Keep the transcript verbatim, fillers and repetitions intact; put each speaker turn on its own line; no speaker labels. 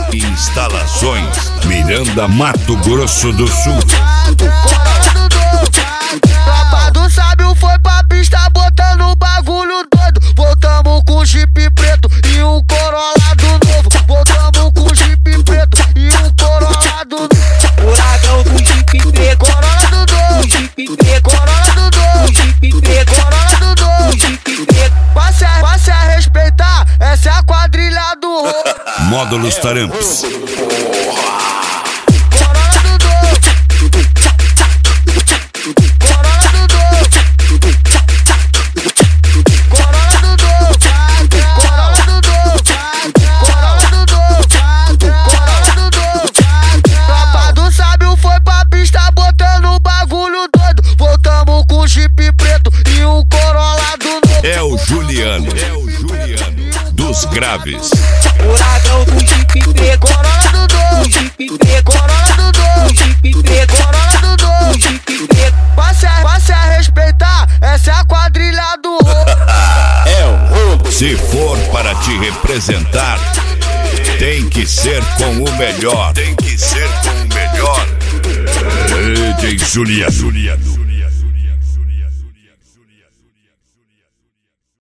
Instalações Miranda, Mato Grosso do Sul.
Tropa do Sábio foi pra pista botando um bagulho doido. Voltamos com Jeep preto e um Corolado novo. Voltamos com Jeep preto e um Corolado novo.
Furacão com Jeep preto,
Corolado novo.
Jeep preto,
Corolado novo.
Jeep preto,
Corolado novo.
Jeep preto.
Passe a, passe a respeitar, essa é a quadrilha do
Módulos Taramps.
Jeep preto e um Corolado novo.
É o Juliano, é o Juliano dos Graves.
Furacão com Jeep preto,
Corolado novo.
Jeep preto,
Corolado novo.
Jeep preto,
Corolado novo.
Jeep preto.
Passe a, passe a respeitar, essa é a quadrilha do
É o roubo. Se for para te representar, tem que ser com o melhor. Tem que ser com o melhor. D J Juliano.